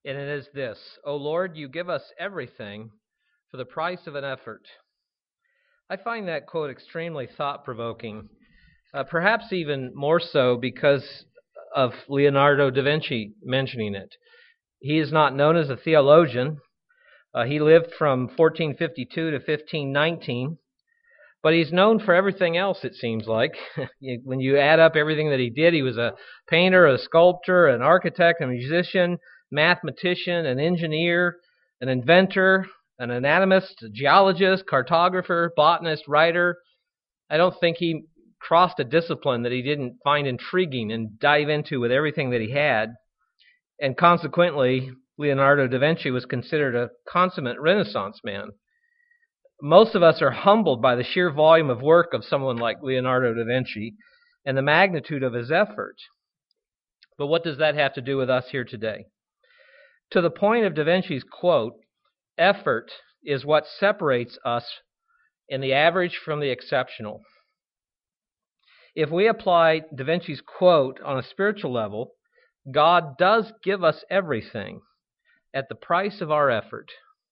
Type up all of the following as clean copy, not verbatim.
and it is this: O Lord, you give us everything for the price of an effort. I find that quote extremely thought-provoking, perhaps even more so because of Leonardo da Vinci mentioning it. He is not known as a theologian. He lived from 1452 to 1519, but he's known for everything else, it seems like. When you add up everything that he did, he was a painter, a sculptor, an architect, a musician, mathematician, an engineer, an inventor, an anatomist, a geologist, cartographer, botanist, writer. I don't think he crossed a discipline that he didn't find intriguing and dive into with everything that he had. And consequently, Leonardo da Vinci was considered a consummate Renaissance man. Most of us are humbled by the sheer volume of work of someone like Leonardo da Vinci and the magnitude of his effort. But what does that have to do with us here today? To the point of da Vinci's quote, effort is what separates us in the average from the exceptional. If we apply da Vinci's quote on a spiritual level, God does give us everything at the price of our effort.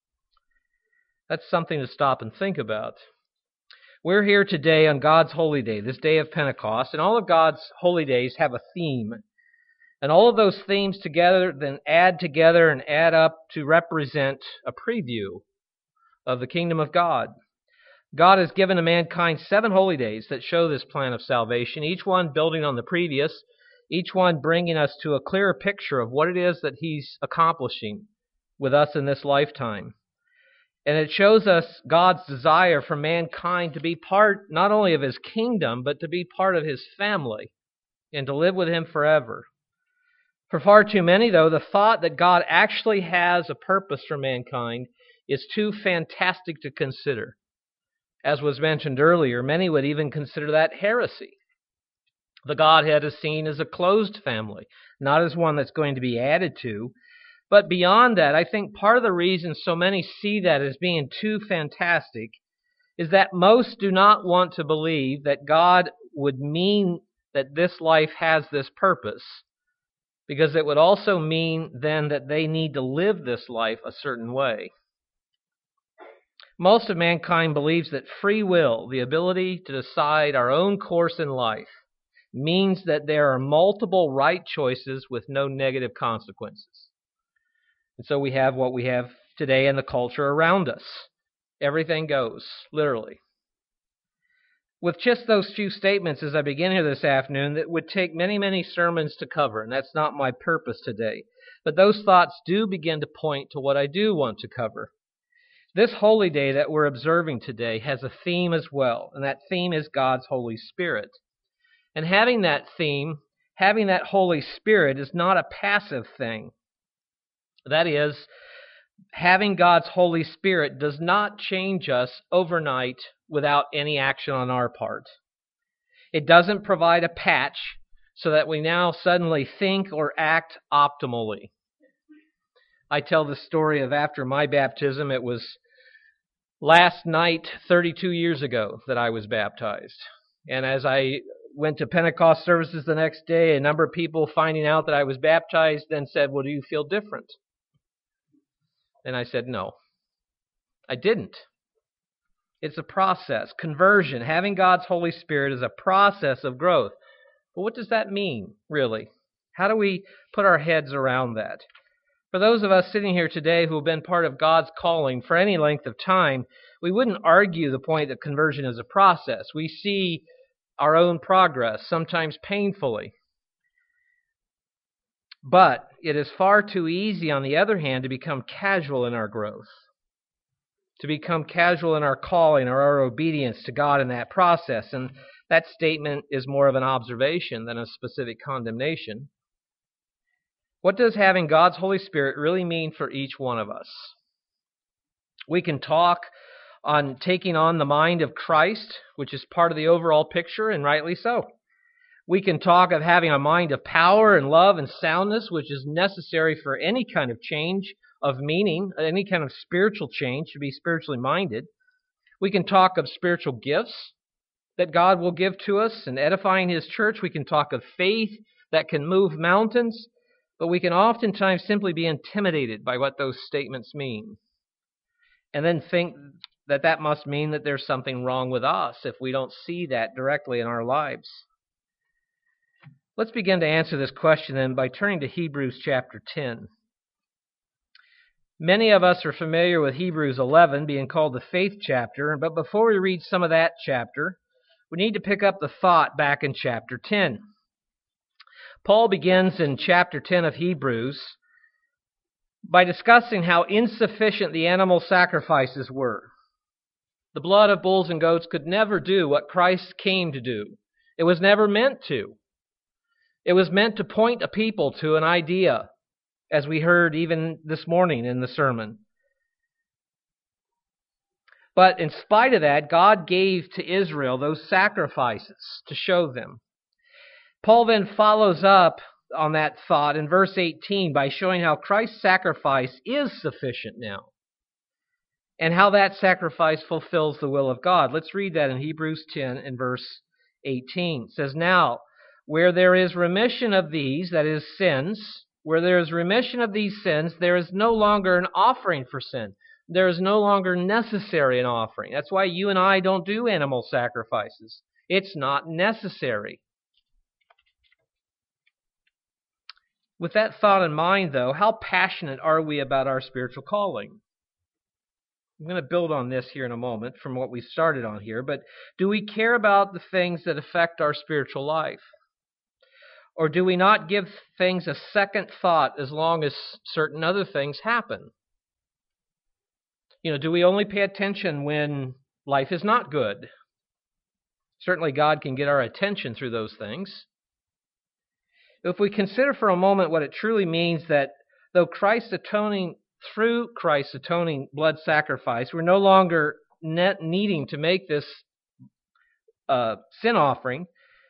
That's something to stop and think about. We're here today on God's holy day, this day of Pentecost, and all of God's holy days have a theme. And all of those themes together then add together and add up to represent a preview of the kingdom of God. God has given to mankind 7 holy days that show this plan of salvation, each one building on the previous, each one bringing us to a clearer picture of what it is that He's accomplishing with us in this lifetime. And it shows us God's desire for mankind to be part not only of His kingdom, but to be part of His family and to live with Him forever. For far too many, though, the thought that God actually has a purpose for mankind is too fantastic to consider. As was mentioned earlier, many would even consider that heresy. The Godhead is seen as a closed family, not as one that's going to be added to. But beyond that, I think part of the reason so many see that as being too fantastic is that most do not want to believe that God would mean that this life has this purpose, because it would also mean then that they need to live this life a certain way. Most of mankind believes that free will, the ability to decide our own course in life, means that there are multiple right choices with no negative consequences. And so we have what we have today in the culture around us. Everything goes, literally. With just those few statements as I begin here this afternoon, that would take many, many sermons to cover, and that's not my purpose today. But those thoughts do begin to point to what I do want to cover. This holy day that we're observing today has a theme as well, and that theme is God's Holy Spirit. And having that theme, having that Holy Spirit is not a passive thing. That is, having God's Holy Spirit does not change us overnight without any action on our part. It doesn't provide a patch so that we now suddenly think or act optimally. I tell the story of after my baptism. It was last night, 32 years ago, that I was baptized. And as I went to Pentecost services the next day, a number of people finding out that I was baptized then said, "Well, do you feel different?" And I said, no, I didn't. It's a process. Conversion, having God's Holy Spirit, is a process of growth. But what does that mean, really? How do we put our heads around that? For those of us sitting here today who have been part of God's calling for any length of time, we wouldn't argue the point that conversion is a process. We see our own progress, sometimes painfully. But it is far too easy, on the other hand, to become casual in our growth, to become casual in our calling or our obedience to God in that process. And that statement is more of an observation than a specific condemnation. What does having God's Holy Spirit really mean for each one of us? We can talk on taking on the mind of Christ, which is part of the overall picture, and rightly so. We can talk of having a mind of power and love and soundness, which is necessary for any kind of change of meaning, any kind of spiritual change, to be spiritually minded. We can talk of spiritual gifts that God will give to us and edifying His church. We can talk of faith that can move mountains. But we can oftentimes simply be intimidated by what those statements mean, and then think that that must mean that there's something wrong with us if we don't see that directly in our lives. Let's begin to answer this question then by turning to Hebrews chapter 10. Many of us are familiar with Hebrews 11 being called the faith chapter, but before we read some of that chapter, we need to pick up the thought back in chapter 10. Paul begins in chapter 10 of Hebrews by discussing how insufficient the animal sacrifices were. The blood of bulls and goats could never do what Christ came to do. It was never meant to. It was meant to point a people to an idea, as we heard even this morning in the sermon. But in spite of that, God gave to Israel those sacrifices to show them. Paul then follows up on that thought in verse 18 by showing how Christ's sacrifice is sufficient now, and how that sacrifice fulfills the will of God. Let's read that in Hebrews 10 and verse 18. It says, "Now, where there is remission of these," that is sins, "where there is remission of these sins, there is no longer an offering for sin." There is no longer necessary an offering. That's why you and I don't do animal sacrifices. It's not necessary. With that thought in mind, though, how passionate are we about our spiritual calling? I'm going to build on this here in a moment from what we started on here, but do we care about the things that affect our spiritual life? Or do we not give things a second thought as long as certain other things happen? Do we only pay attention when life is not good? Certainly God can get our attention through those things. If we consider for a moment what it truly means that through Christ's atoning blood sacrifice, we're no longer needing to make this sin offering,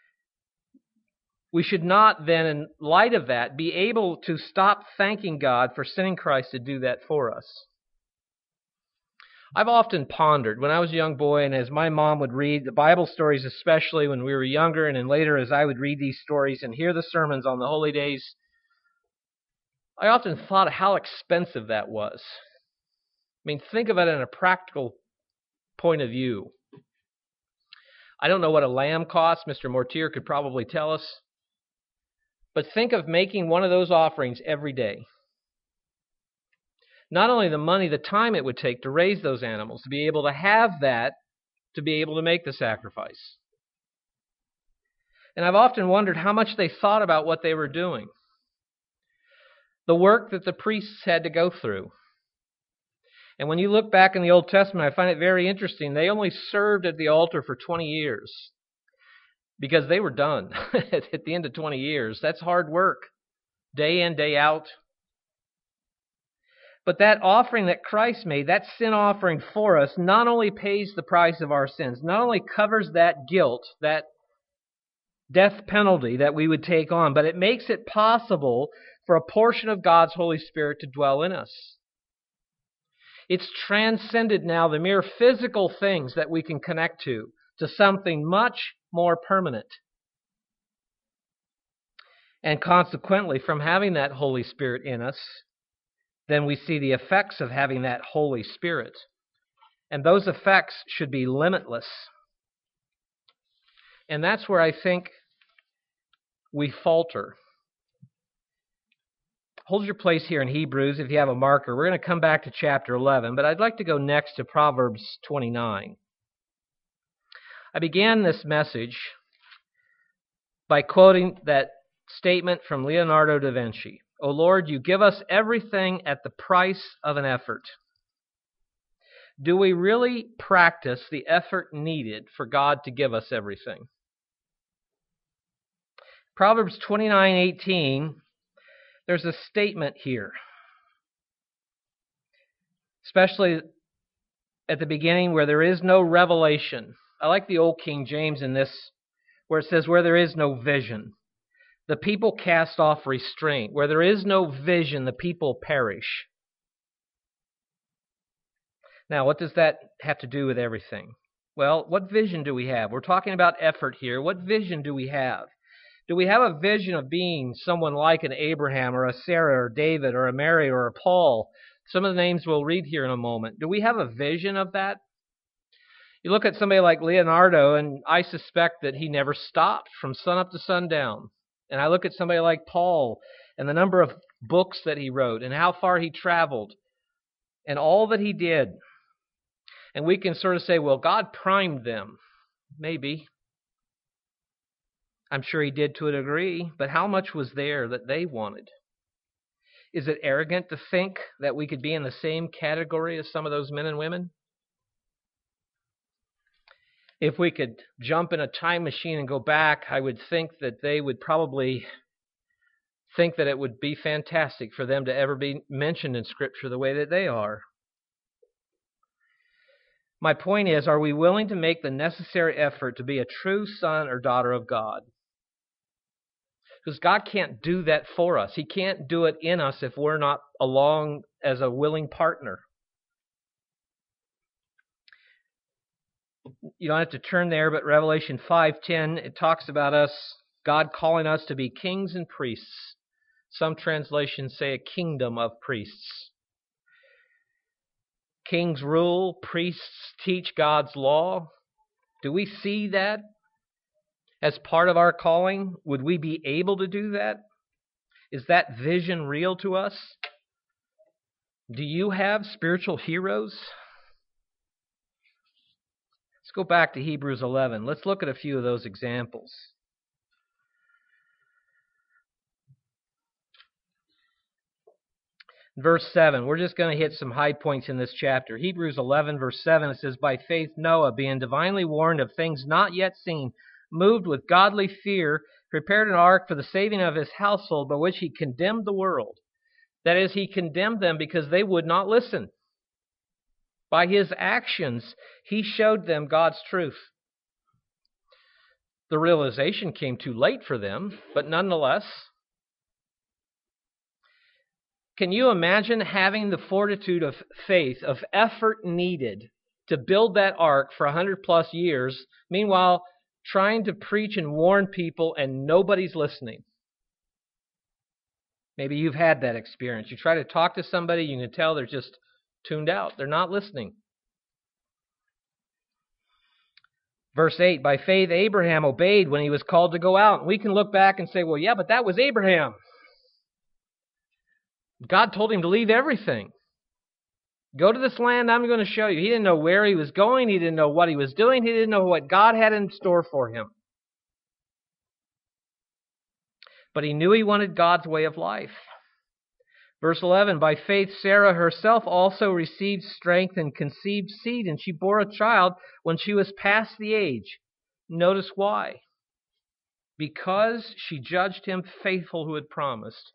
we should not then, in light of that, be able to stop thanking God for sending Christ to do that for us. I've often pondered when I was a young boy, and as my mom would read the Bible stories, especially when we were younger, and then later as I would read these stories and hear the sermons on the holy days, I often thought how expensive that was. I mean, think of it in a practical point of view. I don't know what a lamb costs. Mr. Mortier could probably tell us. But think of making one of those offerings every day. Not only the money, the time it would take to raise those animals, to be able to have that, to be able to make the sacrifice. And I've often wondered how much they thought about what they were doing. The work that the priests had to go through. And when you look back in the Old Testament, I find it very interesting. They only served at the altar for 20 years because they were done at the end of 20 years. That's hard work, day in, day out. But that offering that Christ made, that sin offering for us, not only pays the price of our sins, not only covers that guilt, that death penalty that we would take on, but it makes it possible for a portion of God's Holy Spirit to dwell in us. It's transcended now the mere physical things that we can connect to something much more permanent. And consequently, from having that Holy Spirit in us, then we see the effects of having that Holy Spirit. And those effects should be limitless. And that's where I think we falter. Hold your place here in Hebrews if you have a marker. We're going to come back to chapter 11, but I'd like to go next to Proverbs 29. I began this message by quoting that statement from Leonardo da Vinci. "O Lord, you give us everything at the price of an effort." Do we really practice the effort needed for God to give us everything? Proverbs 29:18, there's a statement here, especially at the beginning where there is no revelation. I like the old King James in this, where it says, where there is no vision. The people cast off restraint. Where there is no vision, the people perish. Now, what does that have to do with everything? Well, what vision do we have? We're talking about effort here. What vision do we have? Do we have a vision of being someone like an Abraham or a Sarah or David or a Mary or a Paul? Some of the names we'll read here in a moment. Do we have a vision of that? You look at somebody like Leonardo, and I suspect that he never stopped from sunup to sundown. And I look at somebody like Paul and the number of books that he wrote and how far he traveled and all that he did. And we can sort of say, well, God primed them. Maybe. I'm sure he did to a degree, but how much was there that they wanted? Is it arrogant to think that we could be in the same category as some of those men and women? If we could jump in a time machine and go back, I would think that they would probably think that it would be fantastic for them to ever be mentioned in Scripture the way that they are. My point is, are we willing to make the necessary effort to be a true son or daughter of God? Because God can't do that for us. He can't do it in us if we're not along as a willing partner. You don't have to turn there, but Revelation 5:10, it talks about us, God calling us to be kings and priests. Some translations say a kingdom of priests. Kings rule, priests teach God's law. Do we see that as part of our calling? Would we be able to do that? Is that vision real to us? Do you have spiritual heroes? Let's go back to Hebrews 11. Let's look at a few of those examples. Verse 7, we're just going to hit some high points in this chapter. Hebrews 11, verse 7, it says, By faith Noah, being divinely warned of things not yet seen, moved with godly fear, prepared an ark for the saving of his household, by which he condemned the world. That is, he condemned them because they would not listen. By his actions, he showed them God's truth. The realization came too late for them, but nonetheless, can you imagine having the fortitude of faith, of effort needed to build that ark for 100 plus years, meanwhile trying to preach and warn people and nobody's listening? Maybe you've had that experience. You try to talk to somebody, you can tell they're just tuned out. They're not listening. Verse 8, by faith Abraham obeyed when he was called to go out. We can look back and say, well, yeah, but that was Abraham. God told him to leave everything. Go to this land I'm going to show you. He didn't know where he was going. He didn't know what he was doing. He didn't know what God had in store for him. But he knew he wanted God's way of life. Verse 11, by faith Sarah herself also received strength and conceived seed, and she bore a child when she was past the age. Notice why. Because she judged him faithful who had promised.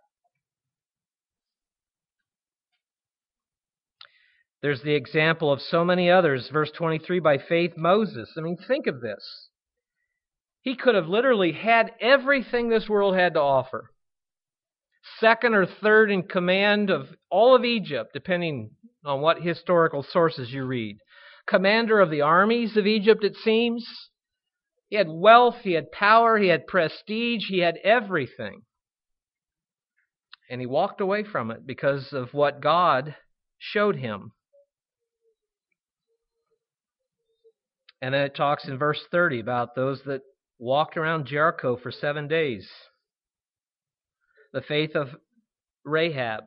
There's the example of so many others. Verse 23, by faith Moses. I mean, think of this. He could have literally had everything this world had to offer. Second or third in command of all of Egypt, depending on what historical sources you read. Commander of the armies of Egypt, it seems. He had wealth, he had power, he had prestige, he had everything. And he walked away from it because of what God showed him. And then it talks in verse 30 about those that walked around Jericho for 7 days. The faith of Rahab.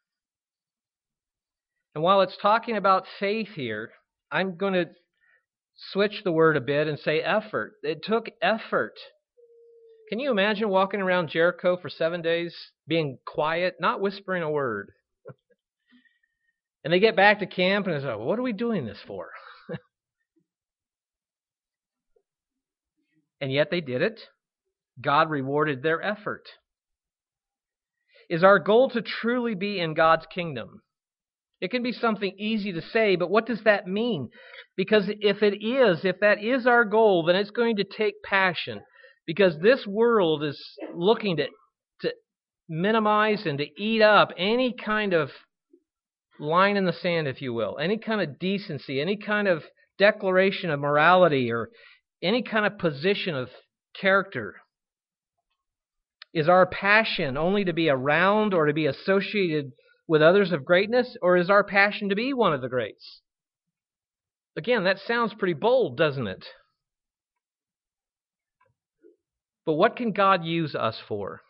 And while it's talking about faith here, I'm going to switch the word a bit and say effort. It took effort. Can you imagine walking around Jericho for 7 days, being quiet, not whispering a word? And they get back to camp and they say, what are we doing this for? And yet they did it. God rewarded their effort. Is our goal to truly be in God's kingdom? It can be something easy to say, but what does that mean? Because if that is our goal, then it's going to take passion. Because this world is looking to minimize and to eat up any kind of line in the sand, if you will, any kind of decency, any kind of declaration of morality, or any kind of position of character. Is our passion only to be around or to be associated with others of greatness, or is our passion to be one of the greats? Again, that sounds pretty bold, doesn't it? But what can God use us for?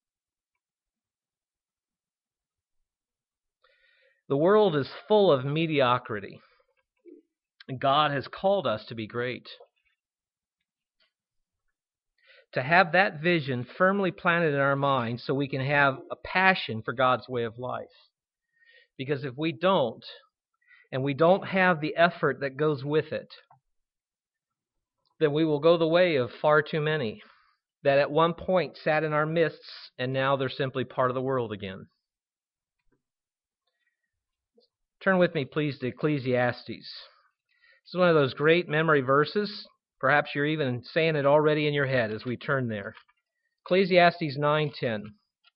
The world is full of mediocrity, and God has called us to be great. To have that vision firmly planted in our minds so we can have a passion for God's way of life. Because if we don't, and we don't have the effort that goes with it, then we will go the way of far too many that at one point sat in our midst and now they're simply part of the world again. Turn with me, please, to Ecclesiastes. This is one of those great memory verses. Perhaps you're even saying it already in your head as we turn there. Ecclesiastes 9:10.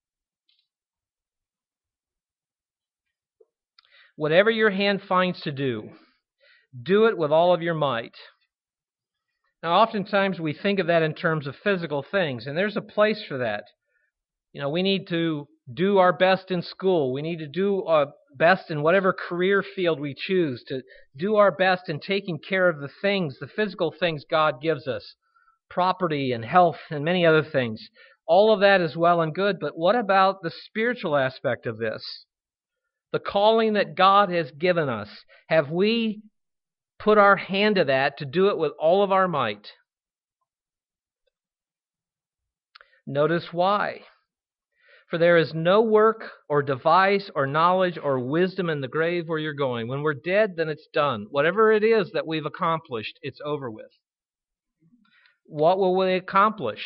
Whatever your hand finds to do, do it with all of your might. Now, oftentimes we think of that in terms of physical things, and there's a place for that. We need to do our best in school. We need to do our best in whatever career field we choose, to do our best in taking care of the things, the physical things God gives us, property and health and many other things. All of that is well and good, but what about the spiritual aspect of this? The calling that God has given us. Have we put our hand to that to do it with all of our might? Notice why. For there is no work or device or knowledge or wisdom in the grave where you're going. When we're dead, then it's done. Whatever it is that we've accomplished, it's over with. What will we accomplish?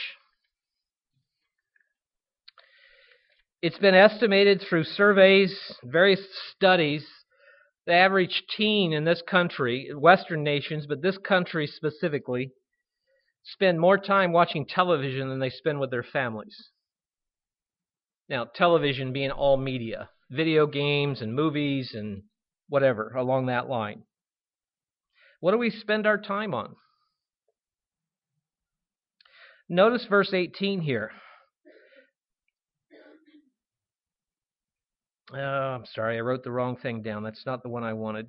It's been estimated through surveys, various studies, the average teen in this country, Western nations, but this country specifically, spend more time watching television than they spend with their families. Now, television being all media, video games and movies and whatever along that line. What do we spend our time on? Notice verse 18 here. I'm sorry, I wrote the wrong thing down. That's not the one I wanted.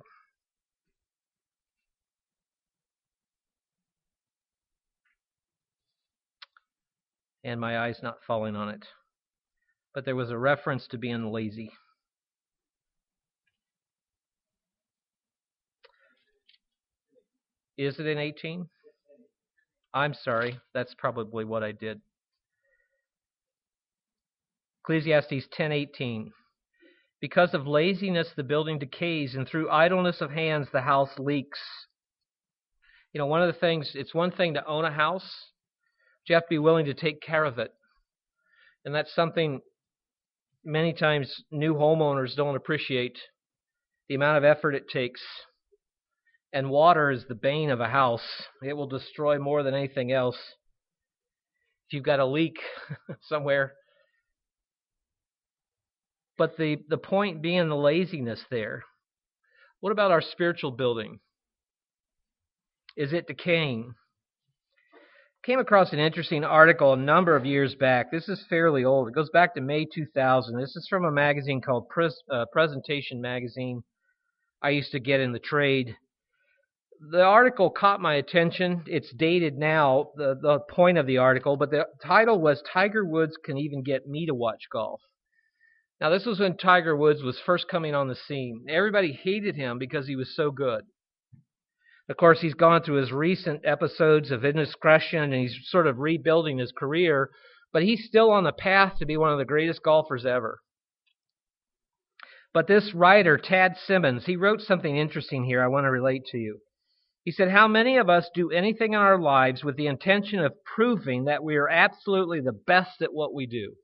And my eye's not falling on it. But there was a reference to being lazy. Is it in 18? I'm sorry, that's probably what I did. Ecclesiastes 10:18. Because of laziness, the building decays, and through idleness of hands, the house leaks. One of the things, it's one thing to own a house, but you have to be willing to take care of it. And that's something many times new homeowners don't appreciate, the amount of effort it takes. And water is the bane of a house. It will destroy more than anything else. If you've got a leak somewhere. But the point being the laziness there. What about our spiritual building? Is it decaying? Came across an interesting article a number of years back. This is fairly old. It goes back to May 2000. This is from a magazine called Presentation Magazine. I used to get in the trade. The article caught my attention. It's dated now, the point of the article, but the title was Tiger Woods Can Even Get Me to Watch Golf. Now, this was when Tiger Woods was first coming on the scene. Everybody hated him because he was so good. Of course, he's gone through his recent episodes of indiscretion, and he's sort of rebuilding his career, but he's still on the path to be one of the greatest golfers ever. But this writer, Tad Simmons, he wrote something interesting here I want to relate to you. He said, how many of us do anything in our lives with the intention of proving that we are absolutely the best at what we do?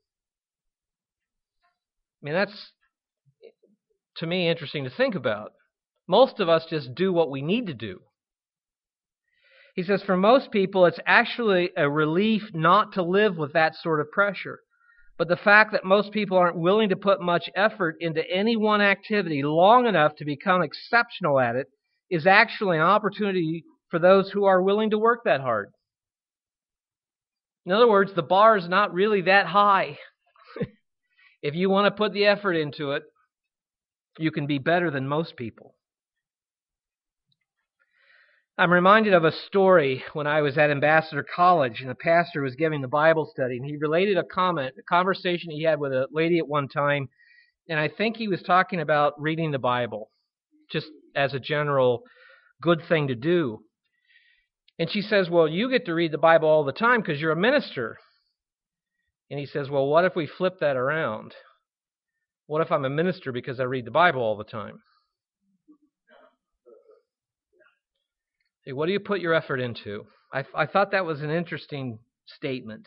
I mean, that's, to me, interesting to think about. Most of us just do what we need to do. He says, for most people, it's actually a relief not to live with that sort of pressure. But the fact that most people aren't willing to put much effort into any one activity long enough to become exceptional at it is actually an opportunity for those who are willing to work that hard. In other words, the bar is not really that high. If you want to put the effort into it, you can be better than most people. I'm reminded of a story when I was at Ambassador College and the pastor was giving the Bible study, and he related a conversation he had with a lady at one time, and I think he was talking about reading the Bible, just as a general good thing to do. And she says, well, you get to read the Bible all the time because you're a minister. And he says, well, what if we flip that around? What if I'm a minister because I read the Bible all the time? Hey, what do you put your effort into? I thought that was an interesting statement.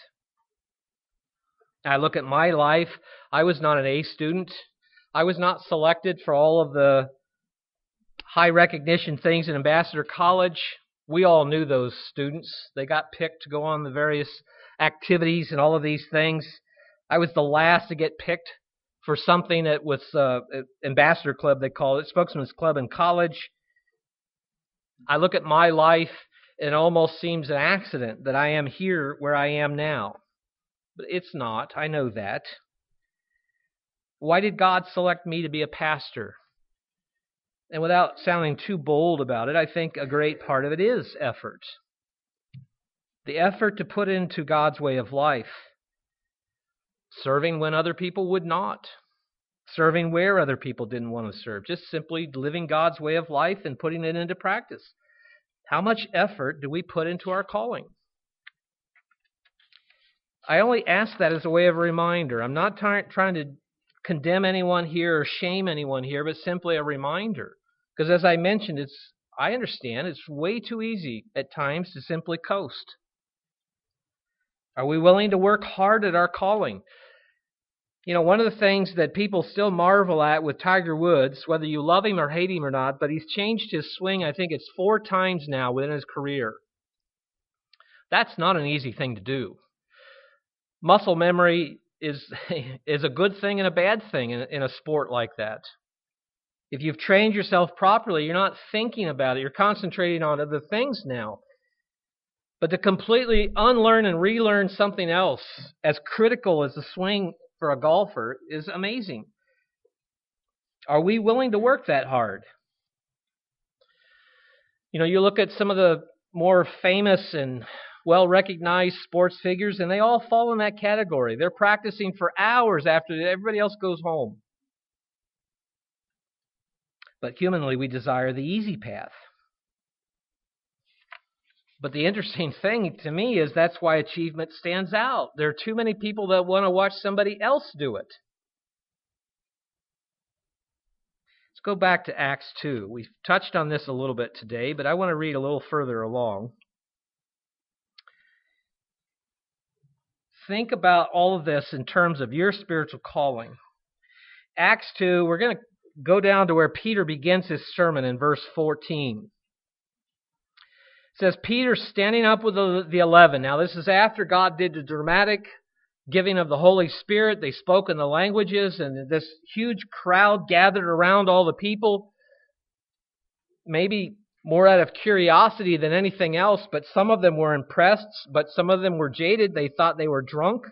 I look at my life. I was not an A student. I was not selected for all of the high recognition things in Ambassador College. We all knew those students. They got picked to go on the various activities and all of these things. I was the last to get picked for something that was Ambassador Club, they call it, Spokesman's Club in college. I look at my life, and it almost seems an accident that I am here where I am now. But it's not. I know that. Why did God select me to be a pastor? And without sounding too bold about it, I think a great part of it is effort. The effort to put into God's way of life. Serving when other people would not. Serving where other people didn't want to serve. Just simply living God's way of life and putting it into practice. How much effort do we put into our calling? I only ask that as a way of a reminder. I'm not trying to condemn anyone here or shame anyone here, but simply a reminder. Because as I mentioned, I understand it's way too easy at times to simply coast. Are we willing to work hard at our calling? You know, one of the things that people still marvel at with Tiger Woods, whether you love him or hate him or not, but he's changed his swing, I think it's 4 times now within his career. That's not an easy thing to do. Muscle memory is a good thing and a bad thing in a sport like that. If you've trained yourself properly, you're not thinking about it. You're concentrating on other things now. But to completely unlearn and relearn something else as critical as the swing for a golfer is amazing. Are we willing to work that hard? You know, you look at some of the more famous and well-recognized sports figures, and they all fall in that category. They're practicing for hours after everybody else goes home. But humanly, we desire the easy path. But the interesting thing to me is that's why achievement stands out. There are too many people that want to watch somebody else do it. Let's go back to Acts 2. We've touched on this a little bit today, but I want to read a little further along. Think about all of this in terms of your spiritual calling. Acts 2, we're going to go down to where Peter begins his sermon in verse 14. It says, Peter standing up with the 11. Now this is after God did the dramatic giving of the Holy Spirit. They spoke in the languages, and this huge crowd gathered around all the people. Maybe more out of curiosity than anything else, but some of them were impressed, but some of them were jaded. They thought they were drunk.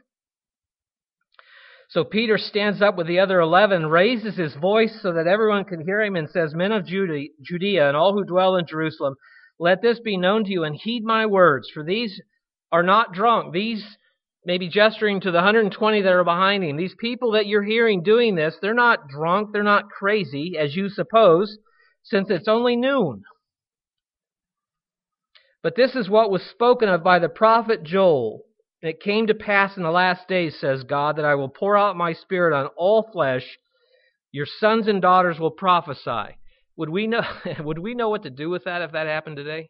So Peter stands up with the other 11, raises his voice so that everyone can hear him, and says, Men of Judea and all who dwell in Jerusalem, let this be known to you, and heed my words, for these are not drunk. These, maybe gesturing to the 120 that are behind him, these people that you're hearing doing this, they're not drunk, they're not crazy, as you suppose, since it's only noon. But this is what was spoken of by the prophet Joel. It came to pass in the last days, says God, that I will pour out my Spirit on all flesh. Your sons and daughters will prophesy. Would we know what to do with that if that happened today?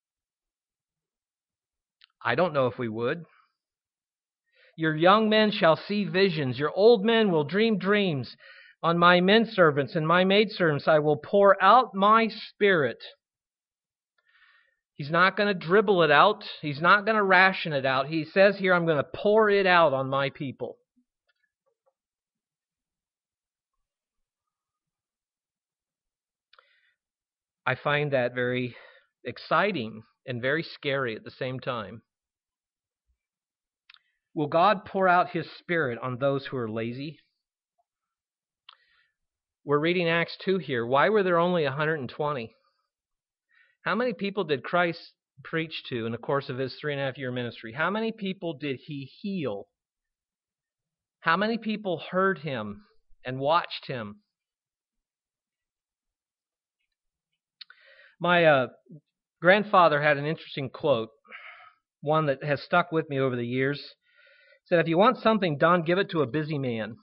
I don't know if we would. Your young men shall see visions. Your old men will dream dreams. On my men servants and my maidservants I will pour out my Spirit. He's not going to dribble it out. He's not going to ration it out. He says here, I'm going to pour it out on my people. I find that very exciting and very scary at the same time. Will God pour out His Spirit on those who are lazy? We're reading Acts 2 here. Why were there only 120? How many people did Christ preach to in the course of His 3.5-year ministry? How many people did He heal? How many people heard Him and watched Him? My grandfather had an interesting quote, one that has stuck with me over the years. He said, if you want something done, give it to a busy man.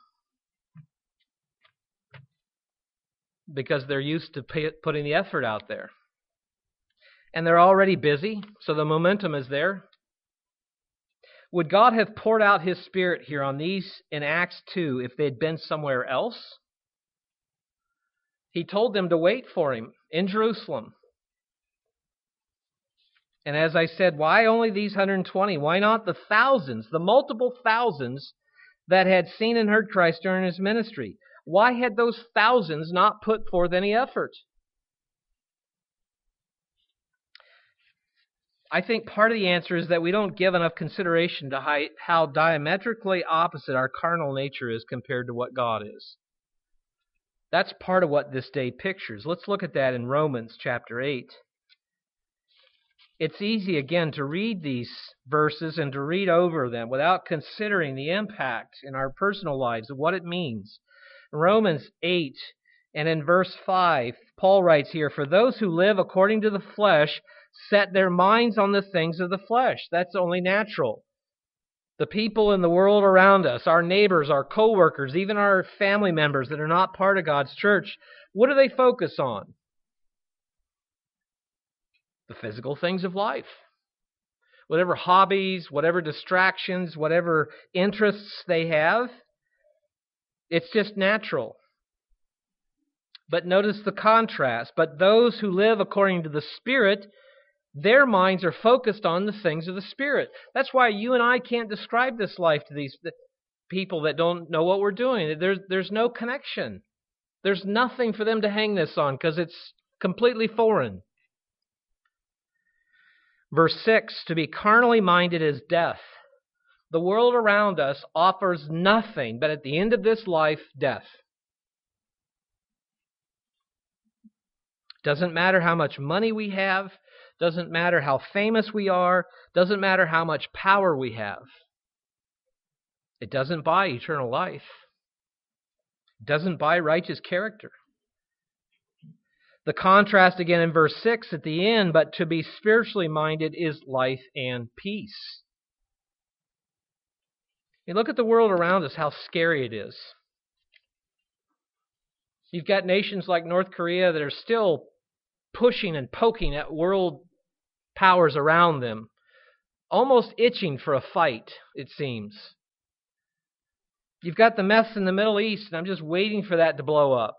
Because they're used to putting the effort out there. And they're already busy, so the momentum is there. Would God have poured out His Spirit here on these in Acts 2 if they'd been somewhere else? He told them to wait for Him in Jerusalem. And as I said, why only these 120? Why not the thousands, the multiple thousands that had seen and heard Christ during His ministry? Why had those thousands not put forth any effort? I think part of the answer is that we don't give enough consideration to how diametrically opposite our carnal nature is compared to what God is. That's part of what this day pictures. Let's look at that in Romans chapter 8. It's easy, again, to read these verses and to read over them without considering the impact in our personal lives of what it means. In Romans 8 and in verse 5, Paul writes here, for those who live according to the flesh set their minds on the things of the flesh. That's only natural. The people in the world around us, our neighbors, our co-workers, even our family members that are not part of God's church, what do they focus on? The physical things of life. Whatever hobbies, whatever distractions, whatever interests they have, it's just natural. But notice the contrast. But those who live according to the Spirit, their minds are focused on the things of the Spirit. That's why you and I can't describe this life to these people that don't know what we're doing. There's no connection. There's nothing for them to hang this on because it's completely foreign. Verse 6, to be carnally minded is death. The world around us offers nothing but at the end of this life, death. Doesn't matter how much money we have, doesn't matter how famous we are, doesn't matter how much power we have. It doesn't buy eternal life. It doesn't buy righteous character. The contrast again in verse 6 at the end, but to be spiritually minded is life and peace. You look at the world around us, how scary it is. You've got nations like North Korea that are still pushing and poking at world powers around them, almost itching for a fight, it seems. You've got the mess in the Middle East, and I'm just waiting for that to blow up.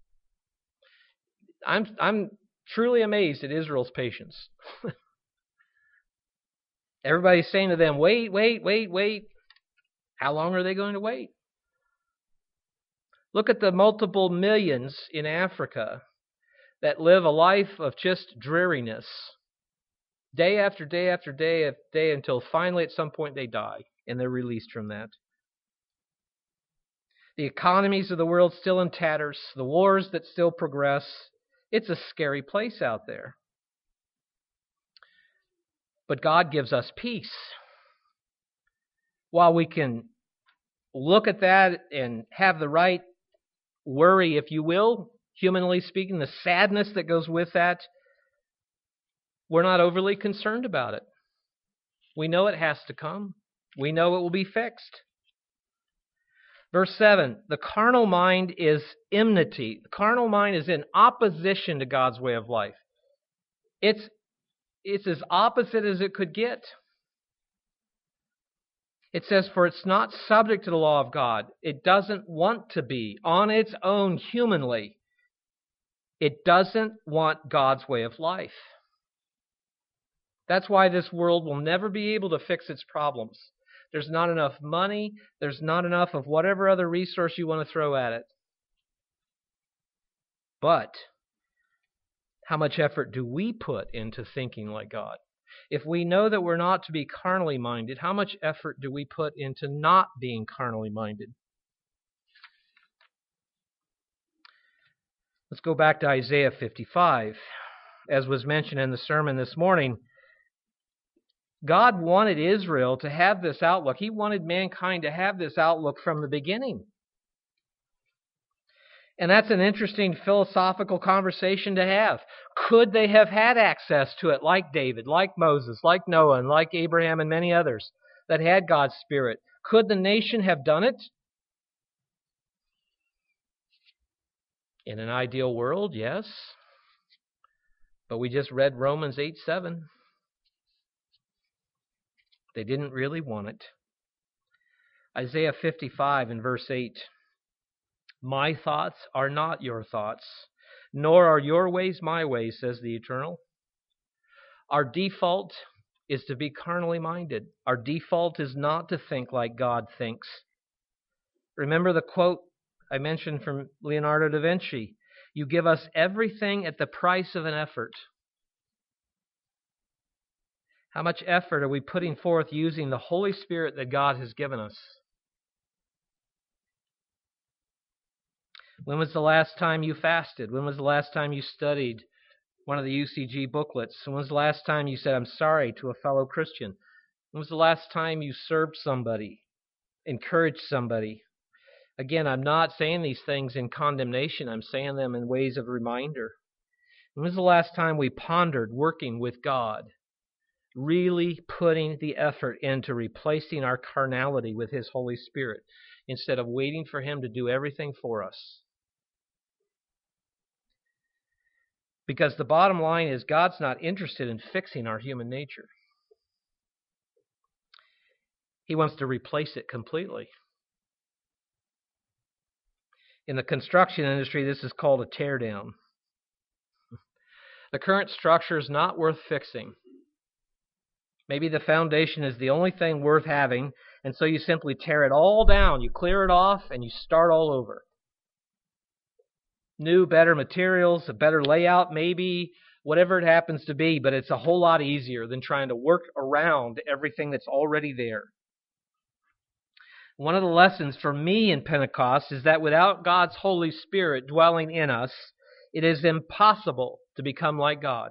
I'm truly amazed at Israel's patience. Everybody's saying to them, wait. How long are they going to wait? Look at the multiple millions in Africa that live a life of just dreariness. Day after day after day after day until finally at some point they die and they're released from that. The economies of the world still in tatters. The wars that still progress. It's a scary place out there. But God gives us peace. While we can look at that and have the right worry, if you will, humanly speaking, the sadness that goes with that, we're not overly concerned about it. We know it has to come. We know it will be fixed. Verse 7, the carnal mind is enmity. The carnal mind is in opposition to God's way of life. It's as opposite as it could get. It says, for it's not subject to the law of God. It doesn't want to be on its own humanly. It doesn't want God's way of life. That's why this world will never be able to fix its problems. There's not enough money. There's not enough of whatever other resource you want to throw at it. But how much effort do we put into thinking like God? If we know that we're not to be carnally minded, how much effort do we put into not being carnally minded? Let's go back to Isaiah 55. As was mentioned in the sermon this morning, God wanted Israel to have this outlook. He wanted mankind to have this outlook from the beginning. And that's an interesting philosophical conversation to have. Could they have had access to it like David, like Moses, like Noah, and like Abraham and many others that had God's Spirit? Could the nation have done it? In an ideal world, yes. But we just read Romans 8:7. They didn't really want it. Isaiah 55 in verse 8. My thoughts are not your thoughts, nor are your ways my ways, says the Eternal. Our default is to be carnally minded. Our default is not to think like God thinks. Remember the quote I mentioned from Leonardo da Vinci, you give us everything at the price of an effort. How much effort are we putting forth using the Holy Spirit that God has given us? When was the last time you fasted? When was the last time you studied one of the UCG booklets? When was the last time you said, I'm sorry, to a fellow Christian? When was the last time you served somebody, encouraged somebody? Again, I'm not saying these things in condemnation. I'm saying them in ways of reminder. When was the last time we pondered working with God, really putting the effort into replacing our carnality with His Holy Spirit instead of waiting for Him to do everything for us? Because the bottom line is God's not interested in fixing our human nature. He wants to replace it completely. In the construction industry, this is called a tear down. The current structure is not worth fixing. Maybe the foundation is the only thing worth having, and so you simply tear it all down, you clear it off, and you start all over. New, better materials, a better layout, maybe, whatever it happens to be, but it's a whole lot easier than trying to work around everything that's already there. One of the lessons for me in Pentecost is that without God's Holy Spirit dwelling in us, it is impossible to become like God.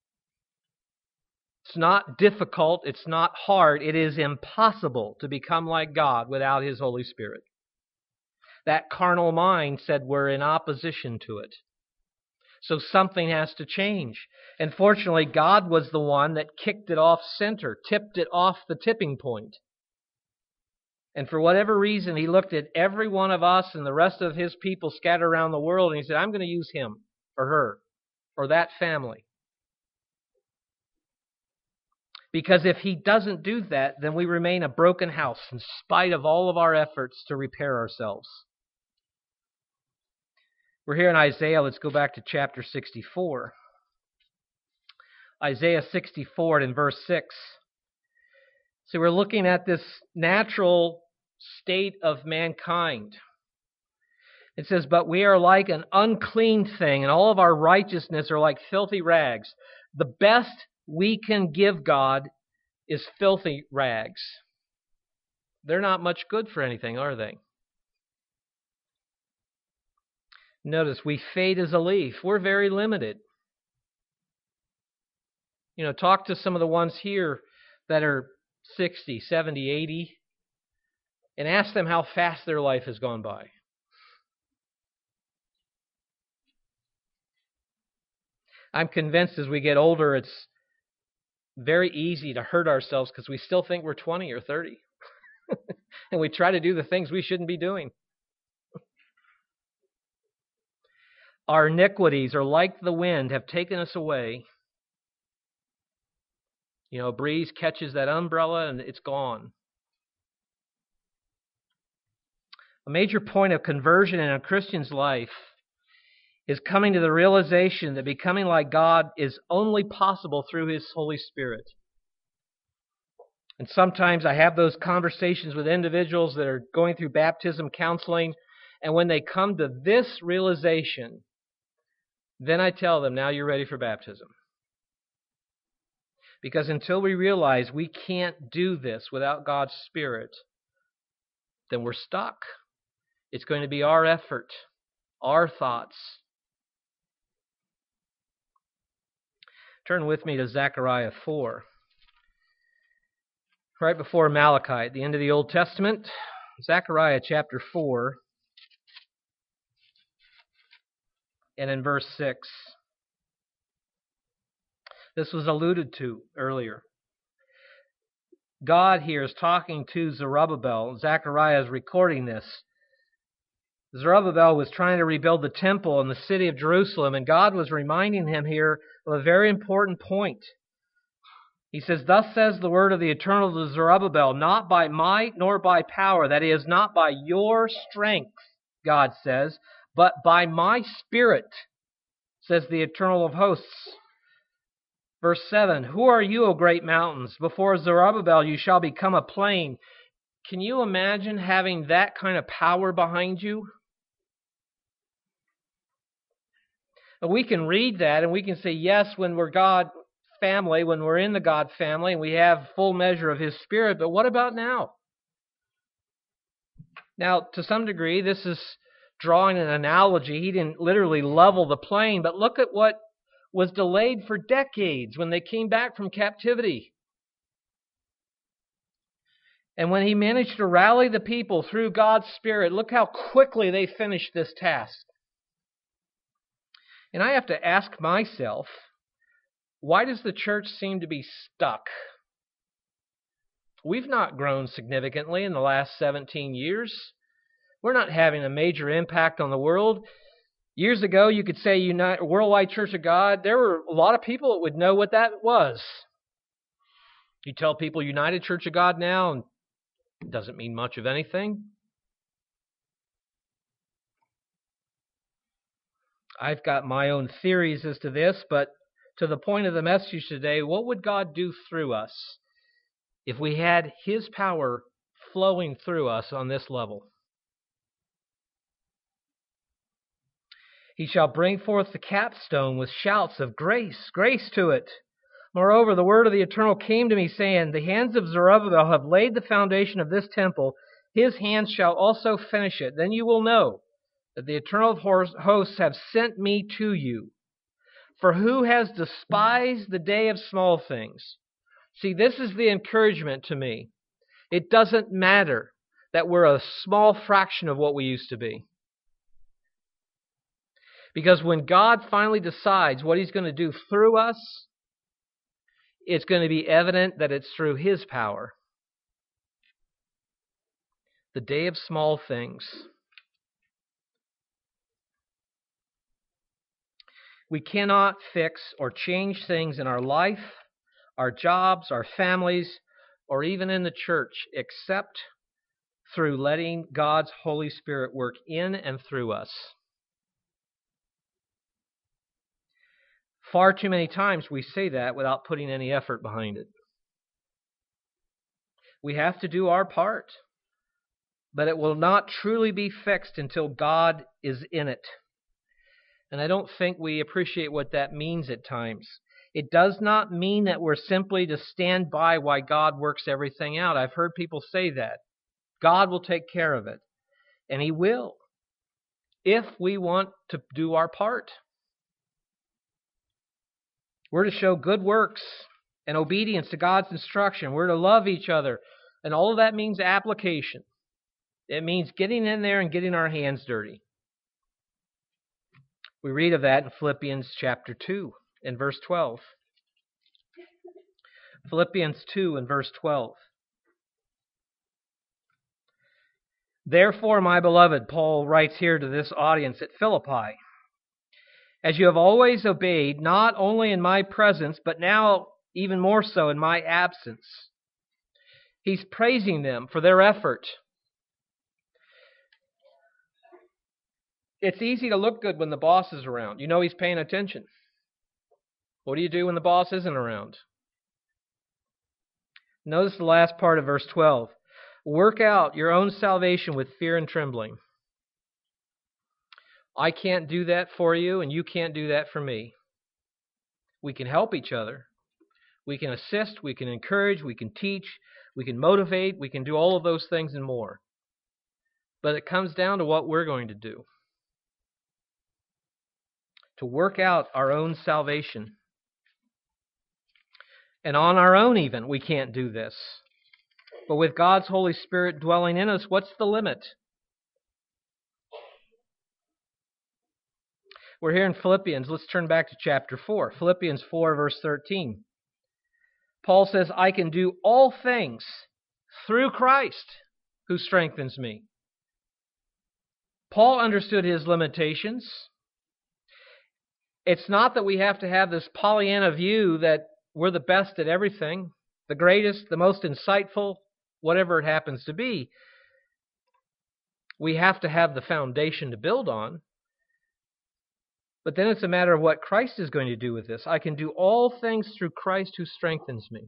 It's not difficult, it's not hard, it is impossible to become like God without His Holy Spirit. That carnal mind said we're in opposition to it. So something has to change. And fortunately, God was the one that kicked it off center, tipped it off the tipping point. And for whatever reason, He looked at every one of us and the rest of His people scattered around the world, and He said, I'm going to use him or her or that family. Because if He doesn't do that, then we remain a broken house in spite of all of our efforts to repair ourselves. We're here in Isaiah. Let's go back to chapter 64. Isaiah 64 and in verse 6. So we're looking at this natural state of mankind. It says, but we are like an unclean thing, and all of our righteousness are like filthy rags. The best we can give God is filthy rags. They're not much good for anything, are they? Notice, we fade as a leaf. We're very limited. Talk to some of the ones here that are 60, 70, 80, and ask them how fast their life has gone by. I'm convinced as we get older, it's very easy to hurt ourselves because we still think we're 20 or 30. And we try to do the things we shouldn't be doing. Our iniquities are like the wind, have taken us away. A breeze catches that umbrella and it's gone. A major point of conversion in a Christian's life is coming to the realization that becoming like God is only possible through His Holy Spirit. And sometimes I have those conversations with individuals that are going through baptism counseling, and when they come to this realization, then I tell them, now you're ready for baptism. Because until we realize we can't do this without God's Spirit, then we're stuck. It's going to be our effort, our thoughts. Turn with me to Zechariah 4. Right before Malachi, at the end of the Old Testament, Zechariah chapter 4, and in verse 6. This was alluded to earlier. God here is talking to Zerubbabel. Zechariah is recording this. Zerubbabel was trying to rebuild the temple in the city of Jerusalem, and God was reminding him here of a very important point. He says, "Thus says the word of the Eternal to Zerubbabel, not by might nor by power," that is, not by your strength, God says, "but by my Spirit, says the Eternal of hosts." Verse 7, "Who are you, O great mountains? Before Zerubbabel you shall become a plain." Can you imagine having that kind of power behind you? We can read that and we can say, yes, when we're God family, when we're in the God family and we have full measure of His Spirit, but what about now? Now, to some degree, this is drawing an analogy. He didn't literally level the plain, but look at what was delayed for decades when they came back from captivity. And when He managed to rally the people through God's Spirit, look how quickly they finished this task. And I have to ask myself, why does the church seem to be stuck? We've not grown significantly in the last 17 years. We're not having a major impact on the world. Years ago, you could say Worldwide Church of God. There were a lot of people that would know what that was. You tell people United Church of God now, and it doesn't mean much of anything. I've got my own theories as to this, but to the point of the message today, what would God do through us if we had His power flowing through us on this level? He shall bring forth the capstone with shouts of grace, grace to it. Moreover, the word of the Eternal came to me, saying, the hands of Zerubbabel have laid the foundation of this temple. His hands shall also finish it. Then you will know that the Eternal hosts have sent me to you. For who has despised the day of small things? See, this is the encouragement to me. It doesn't matter that we're a small fraction of what we used to be. Because when God finally decides what He's going to do through us, it's going to be evident that it's through His power. The day of small things. We cannot fix or change things in our life, our jobs, our families, or even in the church, except through letting God's Holy Spirit work in and through us. Far too many times we say that without putting any effort behind it. We have to do our part, but it will not truly be fixed until God is in it. And I don't think we appreciate what that means at times. It does not mean that we're simply to stand by while God works everything out. I've heard people say that. God will take care of it. And He will, if we want to do our part. We're to show good works and obedience to God's instruction. We're to love each other. And all of that means application. It means getting in there and getting our hands dirty. We read of that in Philippians chapter 2 and verse 12. Philippians 2 and verse 12. Therefore, my beloved, Paul writes here to this audience at Philippi, as you have always obeyed, not only in my presence, but now even more so in my absence. He's praising them for their effort. It's easy to look good when the boss is around. You know he's paying attention. What do you do when the boss isn't around? Notice the last part of verse 12. Work out your own salvation with fear and trembling. I can't do that for you, and you can't do that for me. We can help each other. We can assist, we can encourage, we can teach, we can motivate, we can do all of those things and more. But it comes down to what we're going to do. To work out our own salvation. And on our own even, we can't do this. But with God's Holy Spirit dwelling in us, what's the limit? We're here in Philippians. Let's turn back to chapter 4. Philippians 4, verse 13. Paul says, I can do all things through Christ who strengthens me. Paul understood his limitations. It's not that we have to have this Pollyanna view that we're the best at everything, the greatest, the most insightful, whatever it happens to be. We have to have the foundation to build on. But then it's a matter of what Christ is going to do with this. I can do all things through Christ who strengthens me.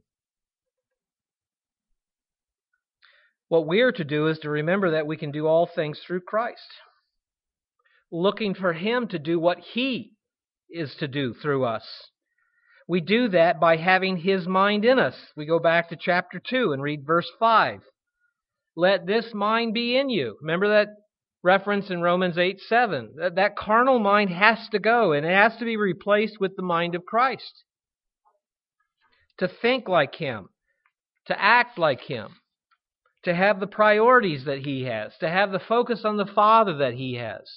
What we are to do is to remember that we can do all things through Christ. Looking for Him to do what He is to do through us. We do that by having His mind in us. We go back to chapter 2 and read verse 5. Let this mind be in you. Remember that reference in Romans 8:7. That carnal mind has to go, and it has to be replaced with the mind of Christ. To think like Him, to act like Him, to have the priorities that He has, to have the focus on the Father that He has.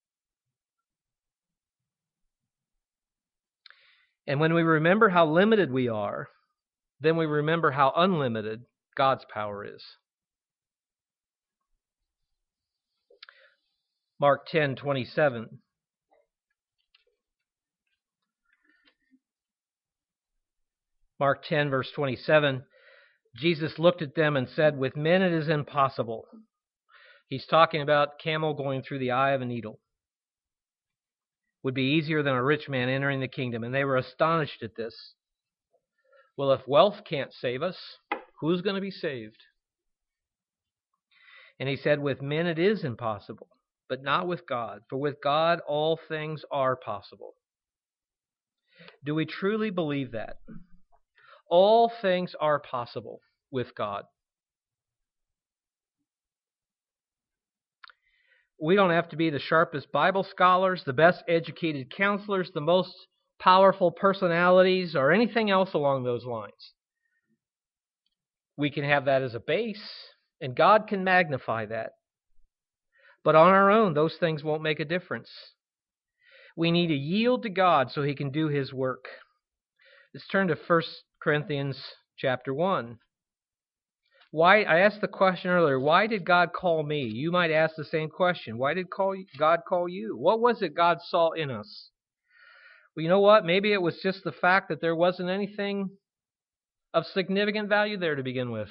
And when we remember how limited we are, then we remember how unlimited God's power is. Mark 10:27. Mark 10, verse 27. Jesus looked at them and said, with men it is impossible. He's talking about camel going through the eye of a needle. Would be easier than a rich man entering the kingdom. And they were astonished at this. Well, if wealth can't save us, who's going to be saved? And He said, with men it is impossible, but not with God. For with God all things are possible. Do we truly believe that? All things are possible with God. We don't have to be the sharpest Bible scholars, the best educated counselors, the most powerful personalities, or anything else along those lines. We can have that as a base, and God can magnify that. But on our own, those things won't make a difference. We need to yield to God so He can do His work. Let's turn to 1 Corinthians chapter 1. Why? I asked the question earlier, why did God call me? You might ask the same question. Why did God call you? What was it God saw in us? Well, you know what? Maybe it was just the fact that there wasn't anything of significant value there to begin with.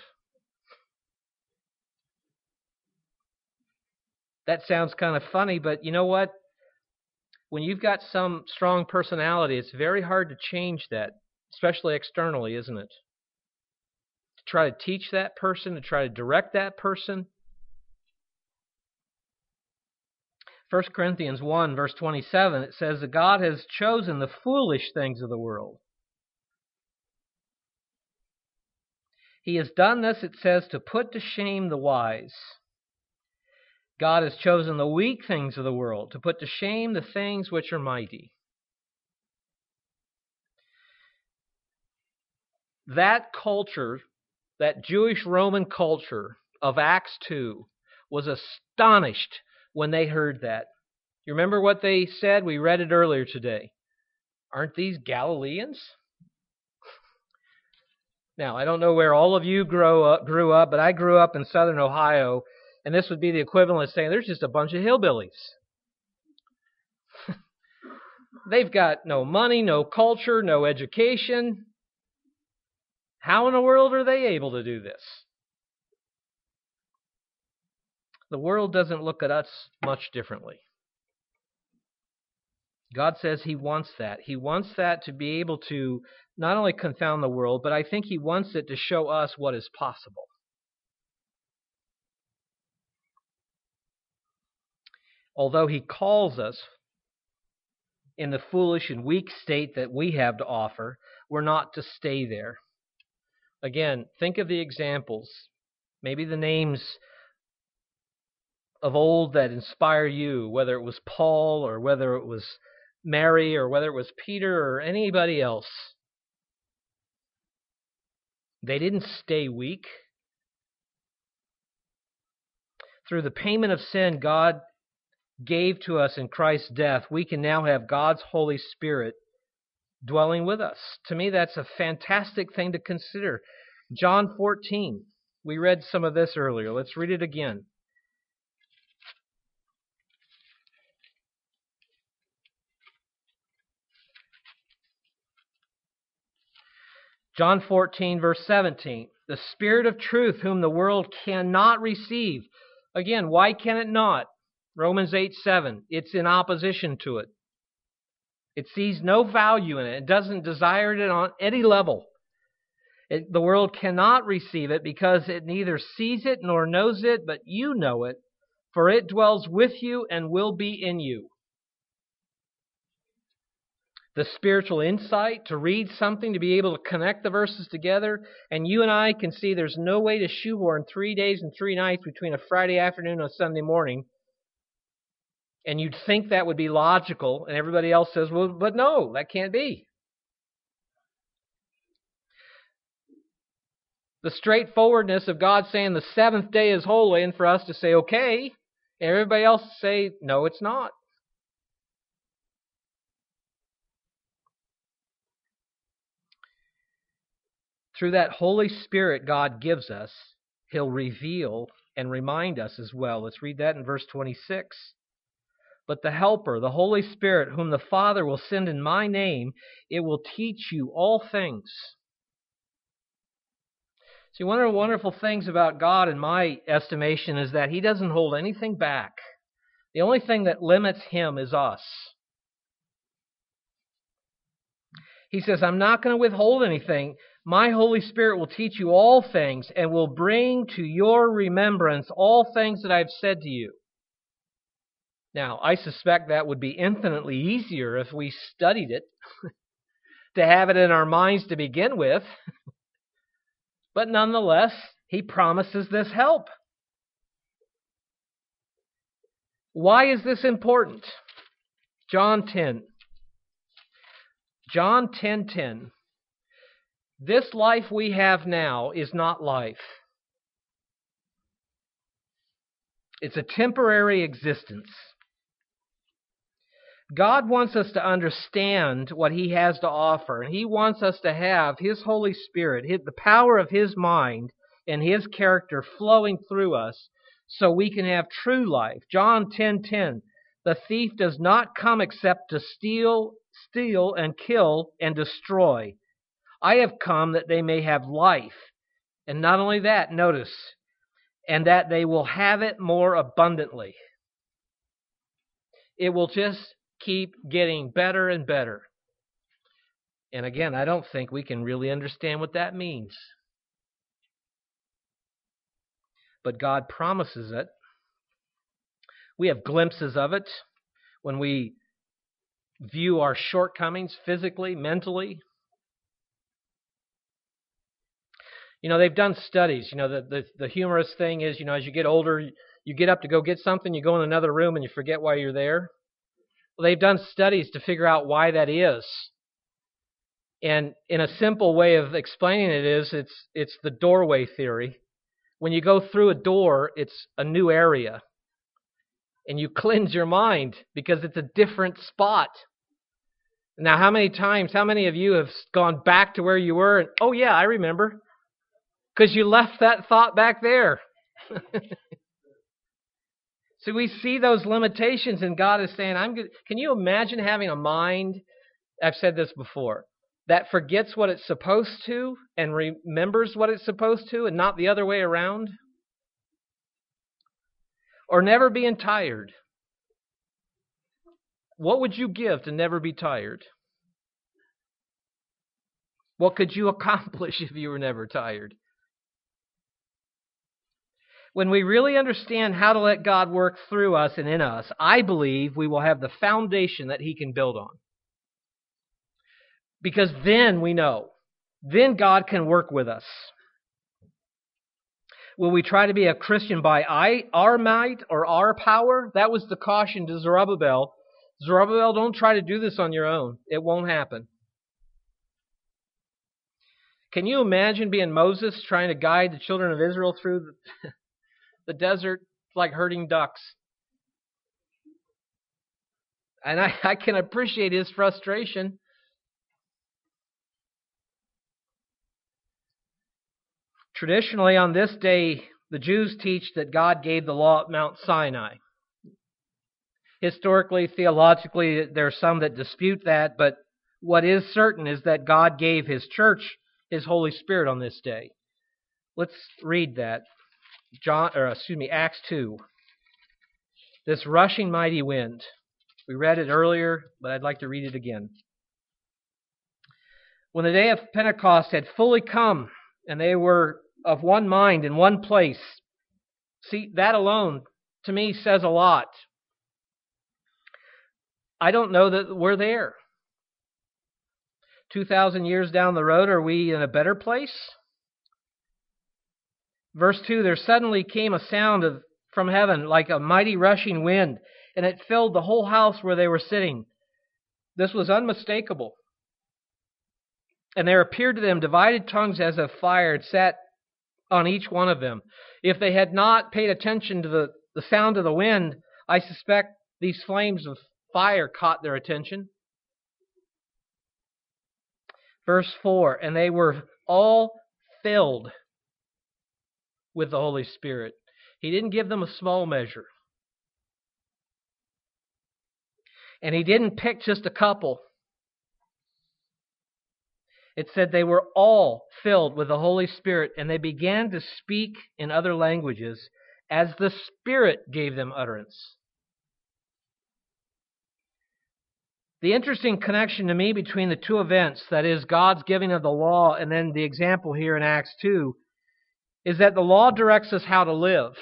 That sounds kind of funny, but you know what? When you've got some strong personality, it's very hard to change that, especially externally, isn't it? To try to teach that person, to try to direct that person. 1 Corinthians 1, verse 27, it says that God has chosen the foolish things of the world. He has done this, it says, to put to shame the wise. God has chosen the weak things of the world to put to shame the things which are mighty. That culture, that Jewish Roman culture of Acts 2, was astonished when they heard that. You remember what they said? We read it earlier today. Aren't these Galileans? Now, I don't know where all of you grew up, but I grew up in southern Ohio, and this would be the equivalent of saying there's just a bunch of hillbillies. They've got no money, no culture, no education. How in the world are they able to do this? The world doesn't look at us much differently. God says He wants that. He wants that to be able to not only confound the world, but I think He wants it to show us what is possible. Although He calls us in the foolish and weak state that we have to offer, we're not to stay there. Again, think of the examples, maybe the names of old that inspire you, whether it was Paul or whether it was Mary or whether it was Peter or anybody else. They didn't stay weak. Through the payment of sin God gave to us in Christ's death, we can now have God's Holy Spirit dwelling with us. To me, that's a fantastic thing to consider. John 14. We read some of this earlier. Let's read it again. John 14, verse 17. The Spirit of truth, whom the world cannot receive. Again, why can it not? Romans 8:7. It's in opposition to it. It sees no value in it. It doesn't desire it on any level. The world cannot receive it because it neither sees it nor knows it, but you know it, for it dwells with you and will be in you. The spiritual insight to read something, to be able to connect the verses together, and you and I can see there's no way to shoehorn 3 days and 3 nights between a Friday afternoon and a Sunday morning. And you'd think that would be logical, and everybody else says, well, but no, that can't be. The straightforwardness of God saying the seventh day is holy, and for us to say, okay, and everybody else say, no, it's not. Through that Holy Spirit God gives us, He'll reveal and remind us as well. Let's read that in verse 26. But the Helper, the Holy Spirit, whom the Father will send in my name, it will teach you all things. See, one of the wonderful things about God, in my estimation, is that He doesn't hold anything back. The only thing that limits Him is us. He says, I'm not going to withhold anything. My Holy Spirit will teach you all things and will bring to your remembrance all things that I've said to you. Now, I suspect that would be infinitely easier if we studied it, to have it in our minds to begin with. But nonetheless, He promises this help. Why is this important? John 10. John 10:10. This life we have now is not life. It's a temporary existence. God wants us to understand what He has to offer, and He wants us to have His Holy Spirit, the power of His mind and His character flowing through us so we can have true life. John 10:10, the thief does not come except to steal and kill and destroy. I have come that they may have life. And not only that, notice, and that they will have it more abundantly. It will just keep getting better and better. And again, I don't think we can really understand what that means. But God promises it. We have glimpses of it when we view our shortcomings physically, mentally. You know, they've done studies. You know, the humorous thing is, you know, as you get older, you get up to go get something, you go in another room and you forget why you're there. Well, they've done studies to figure out why that is. And in a simple way of explaining it is, it's the doorway theory. When you go through a door, it's a new area. And you cleanse your mind because it's a different spot. Now, how many of you have gone back to where you were and, oh yeah, I remember. Because you left that thought back there. So we see those limitations, and God is saying, can you imagine having a mind, I've said this before, that forgets what it's supposed to and remembers what it's supposed to and not the other way around? Or never being tired. What would you give to never be tired? What could you accomplish if you were never tired? When we really understand how to let God work through us and in us, I believe we will have the foundation that He can build on. Because then we know. Then God can work with us. Will we try to be a Christian by our might or our power? That was the caution to Zerubbabel. Zerubbabel, don't try to do this on your own. It won't happen. Can you imagine being Moses trying to guide the children of Israel through the desert like herding ducks? And I can appreciate his frustration. Traditionally, on this day, the Jews teach that God gave the law at Mount Sinai. Historically, theologically, there are some that dispute that, but what is certain is that God gave His church His Holy Spirit on this day. Let's read that. Acts 2. This rushing mighty wind. We read it earlier, but I'd like to read it again. When the day of Pentecost had fully come, and they were of one mind in one place. See, that alone, to me, says a lot. I don't know that we're there. 2,000 years down the road, are we in a better place? Verse 2, there suddenly came a sound from heaven like a mighty rushing wind, and it filled the whole house where they were sitting. This was unmistakable. And there appeared to them divided tongues as of fire, sat on each one of them. If they had not paid attention to the sound of the wind, I suspect these flames of fire caught their attention. Verse 4, and they were all filled with the Holy Spirit. He didn't give them a small measure. And He didn't pick just a couple. It said they were all filled with the Holy Spirit, and they began to speak in other languages as the Spirit gave them utterance. The interesting connection to me between the two events, that is God's giving of the law and then the example here in Acts 2, is that the law directs us how to live.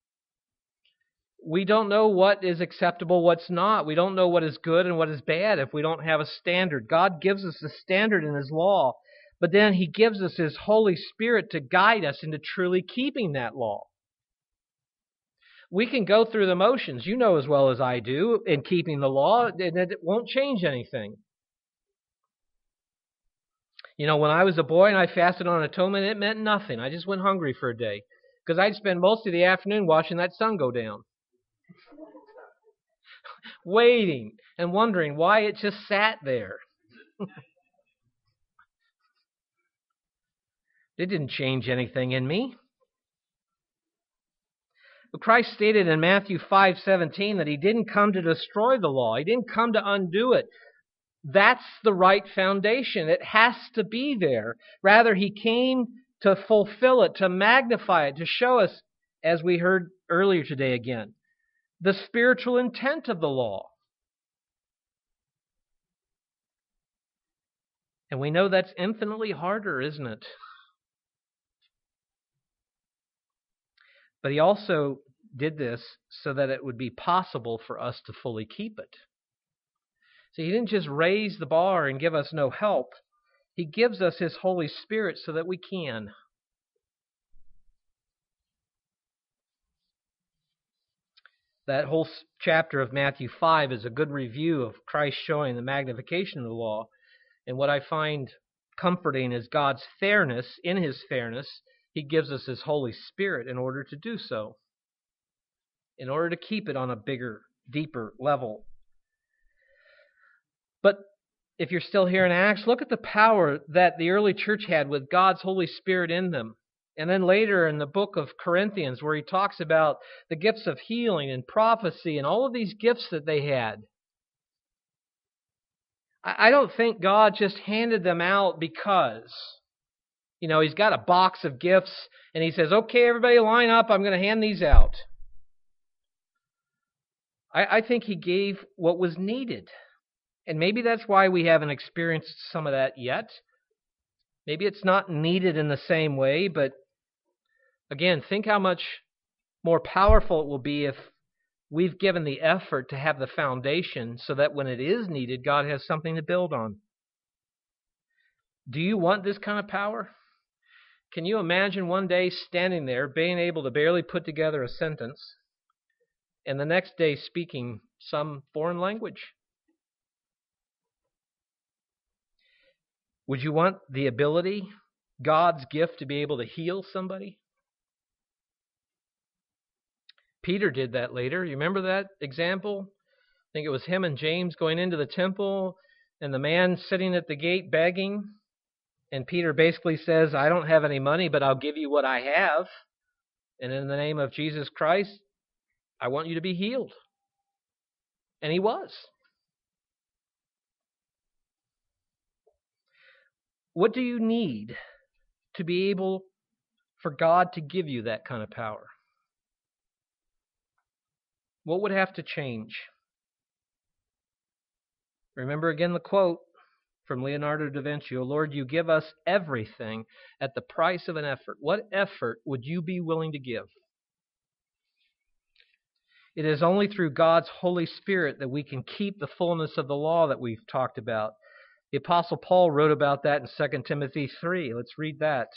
We don't know what is acceptable, what's not. We don't know what is good and what is bad if we don't have a standard. God gives us a standard in His law, but then He gives us His Holy Spirit to guide us into truly keeping that law. We can go through the motions, you know as well as I do, in keeping the law, and it won't change anything. You know, when I was a boy and I fasted on atonement, it meant nothing. I just went hungry for a day because I'd spend most of the afternoon watching that sun go down. Waiting and wondering why it just sat there. It didn't change anything in me. But Christ stated in Matthew 5:17 that He didn't come to destroy the law. He didn't come to undo it. That's the right foundation. It has to be there. Rather, He came to fulfill it, to magnify it, to show us, as we heard earlier today again, the spiritual intent of the law. And we know that's infinitely harder, isn't it? But He also did this so that it would be possible for us to fully keep it. See, He didn't just raise the bar and give us no help. He gives us His Holy Spirit so that we can. That whole chapter of Matthew 5 is a good review of Christ showing the magnification of the law. And what I find comforting is God's fairness. In His fairness, He gives us His Holy Spirit in order to do so, in order to keep it on a bigger, deeper level. But if you're still here in Acts, look at the power that the early church had with God's Holy Spirit in them. And then later in the book of Corinthians, where he talks about the gifts of healing and prophecy and all of these gifts that they had. I don't think God just handed them out because, you know, He's got a box of gifts and He says, okay, everybody line up, I'm going to hand these out. I think He gave what was needed. And maybe that's why we haven't experienced some of that yet. Maybe it's not needed in the same way, but again, think how much more powerful it will be if we've given the effort to have the foundation so that when it is needed, God has something to build on. Do you want this kind of power? Can you imagine one day standing there, being able to barely put together a sentence, and the next day speaking some foreign language? Would you want the ability, God's gift, to be able to heal somebody? Peter did that later. You remember that example? I think it was him and James going into the temple, and the man sitting at the gate begging. And Peter basically says, I don't have any money, but I'll give you what I have. And in the name of Jesus Christ, I want you to be healed. And he was. What do you need to be able for God to give you that kind of power? What would have to change? Remember again the quote from Leonardo da Vinci, "O Lord, you give us everything at the price of an effort." What effort would you be willing to give? It is only through God's Holy Spirit that we can keep the fullness of the law that we've talked about. The Apostle Paul wrote about that in 2 Timothy 3. Let's read that.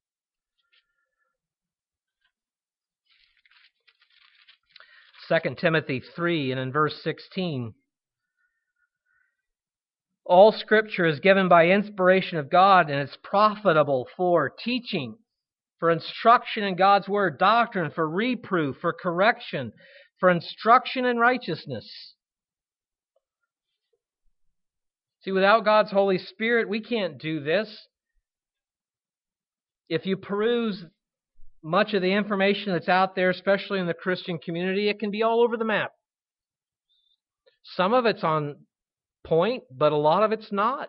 2 Timothy 3, and in verse 16. All Scripture is given by inspiration of God, and it's profitable for teaching, for instruction in God's Word, doctrine, for reproof, for correction, for instruction in righteousness. See, without God's Holy Spirit, we can't do this. If you peruse much of the information that's out there, especially in the Christian community, it can be all over the map. Some of it's on point, but a lot of it's not.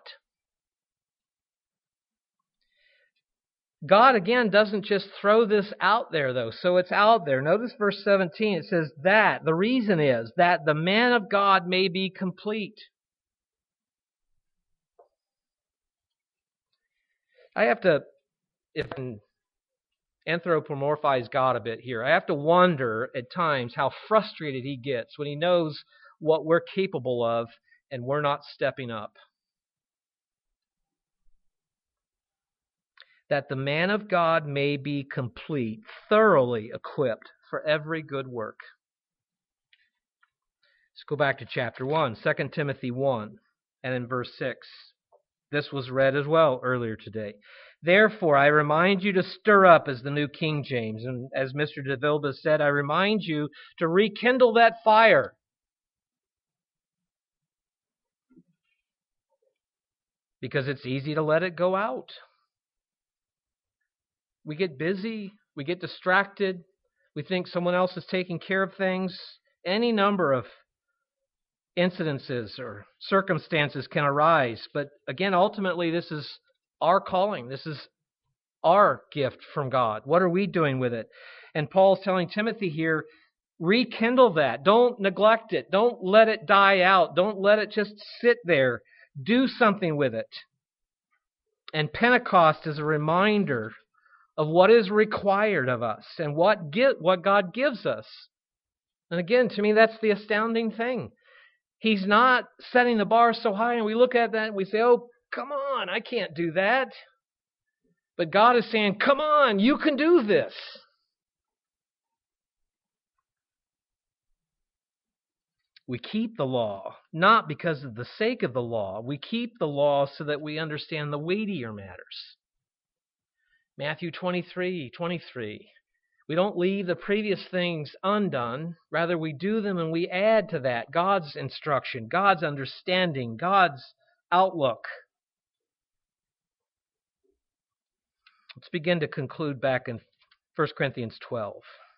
God, again, doesn't just throw this out there, though. So it's out there. Notice verse 17. It says that. The reason is that the man of God may be complete. I have to, if I anthropomorphize God a bit here, I have to wonder at times how frustrated he gets when he knows what we're capable of and we're not stepping up. That the man of God may be complete, thoroughly equipped for every good work. Let's go back to chapter 1, 2 Timothy 1, and in verse 6. This was read as well earlier today. Therefore, I remind you to stir up, as the New King James, and as Mr. de Vilba said, I remind you to rekindle that fire. Because it's easy to let it go out. We get busy, we get distracted, we think someone else is taking care of things. Any number of incidences or circumstances can arise. But again, ultimately, this is our calling. This is our gift from God. What are we doing with it? And Paul's telling Timothy here, rekindle that. Don't neglect it. Don't let it die out. Don't let it just sit there. Do something with it. And Pentecost is a reminder of what is required of us and what God gives us. And again, to me, that's the astounding thing. He's not setting the bar so high, and we look at that and we say, oh, come on, I can't do that. But God is saying, come on, you can do this. We keep the law, not because of the sake of the law. We keep the law so that we understand the weightier matters. Matthew 23:23. We don't leave the previous things undone. Rather, we do them and we add to that God's instruction, God's understanding, God's outlook. Let's begin to conclude back in 1 Corinthians 12.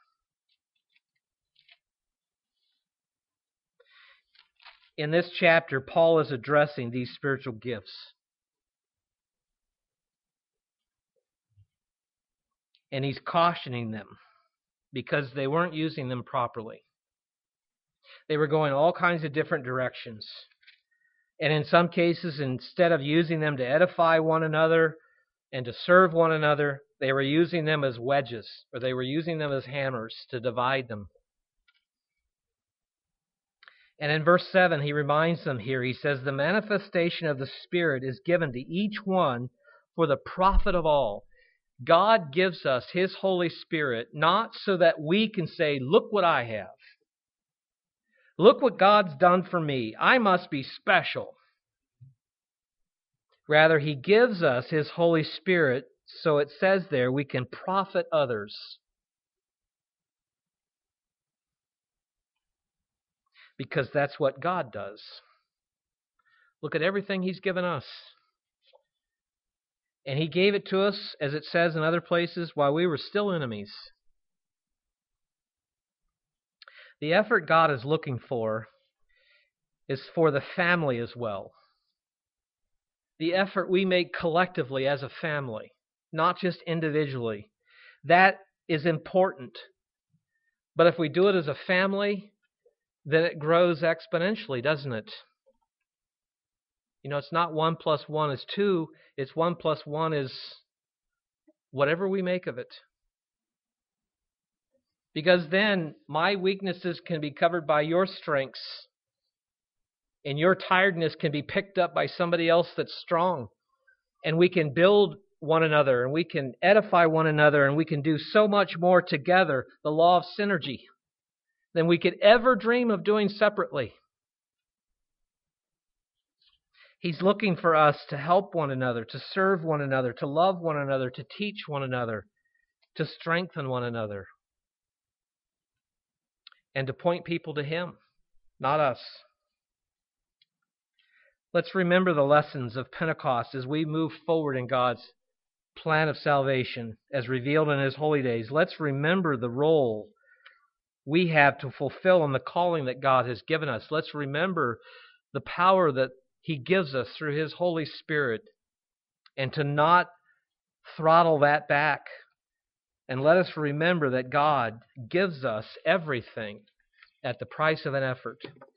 In this chapter, Paul is addressing these spiritual gifts. And he's cautioning them because they weren't using them properly. They were going all kinds of different directions. And in some cases, instead of using them to edify one another and to serve one another, they were using them as wedges, or they were using them as hammers to divide them. And in verse 7, he reminds them here, he says, the manifestation of the Spirit is given to each one for the profit of all. God gives us His Holy Spirit not so that we can say, look what I have. Look what God's done for me. I must be special. Rather, He gives us His Holy Spirit, so it says there, we can profit others. Because that's what God does. Look at everything He's given us. And He gave it to us, as it says in other places, while we were still enemies. The effort God is looking for is for the family as well. The effort we make collectively as a family, not just individually. That is important. But if we do it as a family, then it grows exponentially, doesn't it? You know, it's not 1 + 1 is 2. It's 1 + 1 is whatever we make of it. Because then my weaknesses can be covered by your strengths. And your tiredness can be picked up by somebody else that's strong. And we can build one another, and we can edify one another, and we can do so much more together, the law of synergy, than we could ever dream of doing separately. He's looking for us to help one another, to serve one another, to love one another, to teach one another, to strengthen one another, and to point people to Him, not us. Let's remember the lessons of Pentecost as we move forward in God's plan of salvation as revealed in His holy days. Let's remember the role we have to fulfill in the calling that God has given us. Let's remember the power that He gives us through His Holy Spirit, and to not throttle that back. And let us remember that God gives us everything at the price of an effort.